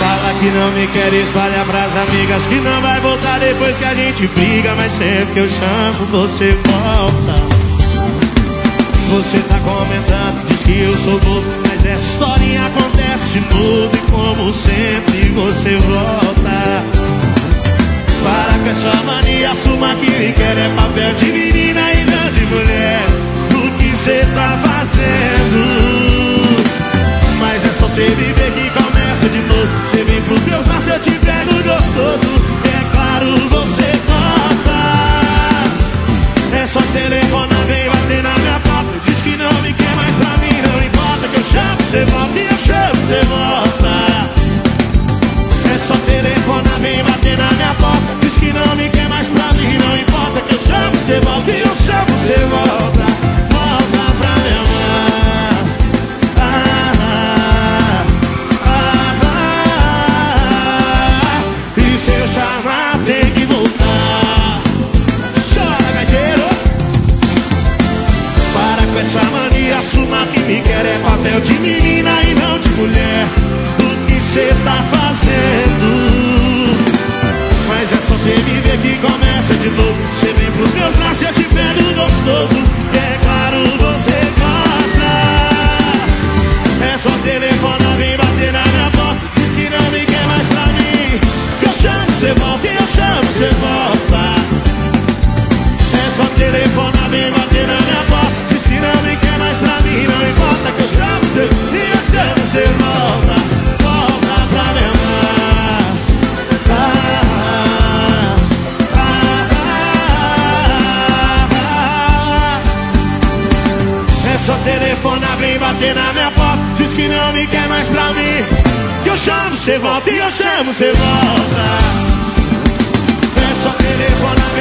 Fala que não me quer, espalha pras amigas que não vai voltar depois que a gente briga. Mas sempre que eu chamo você volta. Você tá comentando, diz que eu sou bobo, mas essa historinha acontece de novo. E como sempre você volta. Para com essa mania, assuma que me quer é papel de menina e não de mulher. O que cê tá fazendo? Mas é só cê viver que começa de novo. Cê vem pros meus braços, eu te pego gostoso. É claro, você gosta. É só telefonar, vem bater na minha porta. Diz que não me quer mais pra mim, não importa. Que eu chamo, cê volta e eu chamo, cê volta. É só telefonar, vem bater na minha porta. Diz que não me quer mais pra mim, não importa. Que eu chamo, cê volta e eu chamo, cê volta. Volta pra me amar. E se eu chamar, tem que voltar. Chora, gaiteiro. Para com essa mania, assuma que me quer é papel de menina e não de mulher. O que cê tá fazendo? Mas é só cê viver que começa de novo. Cê vem pros meus braços e eu te pego gostoso. E é claro, você gosta. É só telefonar, vem bater na minha porta. Diz que não me quer mais pra mim. Que eu chamo, cê volta e eu chamo, cê volta. É só telefonar, vem bater na minha porta. Diz que não me quer mais pra mim, não importa. Que eu chamo, cê e eu chamo, cê volta. Volta pra me amar. É só telefonar, vem bater na minha porta. Diz que não me quer mais pra mim. Que eu chamo, cê volta e eu chamo, cê volta. É só telefonar,